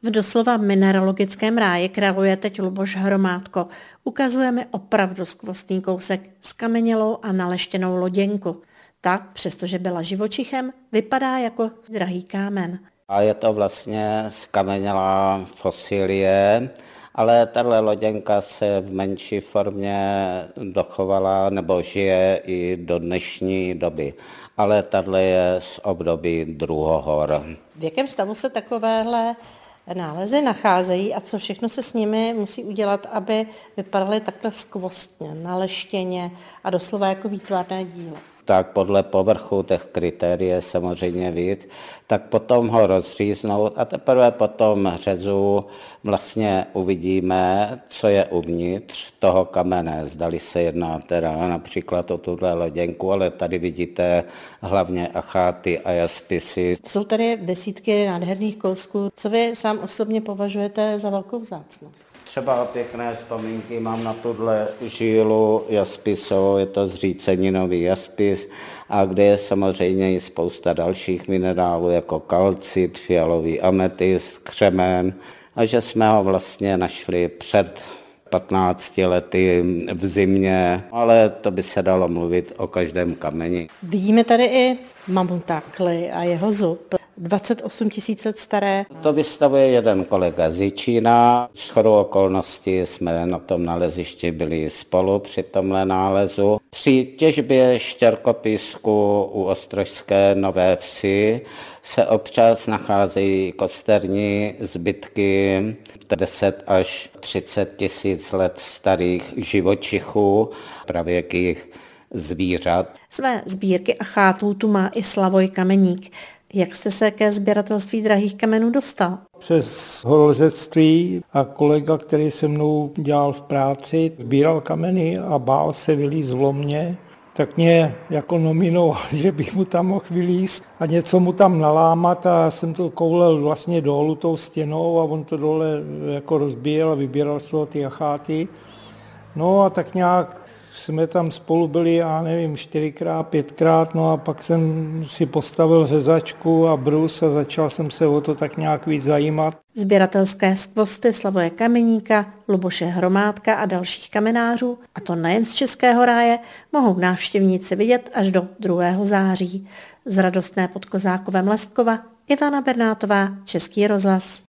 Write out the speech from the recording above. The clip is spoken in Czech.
V doslova mineralogickém ráji králuje teď Luboš Hromádko. Ukazujeme opravdu skvostný kousek skamenělou a naleštěnou loděnku. Ta, přestože byla živočichem, vypadá jako drahý kámen. A je to vlastně skamenělá fosilie, ale tahle loděnka se v menší formě dochovala nebo žije i do dnešní doby. Ale tahle je z období druhohor. V jakém stavu se takovéhle nálezy nacházejí a co všechno se s nimi musí udělat, aby vypadaly takhle skvostně, naleštěně a doslova jako výtvarné dílo? Tak podle povrchu těch kritérií je samozřejmě víc, tak potom ho rozříznout a teprve po tom řezu vlastně uvidíme, co je uvnitř toho kamene. Zdali se jedná teda například o tuhle loděnku, ale tady vidíte hlavně acháty a jaspisy. Jsou tady desítky nádherných kousků. Co vy sám osobně považujete za velkou vzácnost? Třeba pěkné vzpomínky mám na tuhle žílu jaspisovou, je to zříceninový jaspis, a kde je samozřejmě i spousta dalších minerálů, jako kalcit, fialový ametist, křemen, a že jsme ho vlastně našli před 15 lety v zimě, ale to by se dalo mluvit o každém kameni. Vidíme tady i mamutákly a jeho zub. 28 000 let staré. To vystavuje jeden kolega z Jičína. Shodou okolností jsme na tom nalezišti byli spolu při tomhle nálezu. Při těžbě štěrkopísku u Ostrožské Nové Vsi se občas nacházejí kosterní zbytky 10 až 30 tisíc let starých živočichů, pravěkých zvířat. Své sbírky achátů tu má i Slavoj Kameník. Jak jste se ke sběratelství drahých kamenů dostal? Přes horolezectví a kolega, který se mnou dělal v práci, sbíral kameny a bál se vylízt v lomě, tak mě jako nominoval, že bych mu tam mohl vylízt a něco mu tam nalámat, a já jsem to koulel vlastně dolů tou stěnou a on to dole jako rozbíjel a vybíral z toho ty acháty. No a tak nějak jsme tam spolu byli, já nevím, 4x, 5x, no a pak jsem si postavil řezačku a brus a začal jsem se o to tak nějak víc zajímat. Sběratelské skvosty Slavoje Kameníka, Luboše Hromádka a dalších kamenářů, a to nejen z Českého ráje, mohou návštěvníci vidět až do 2. září. Z radostné pod Kozákovem Lestkova Ivana Bernátová, Český rozhlas.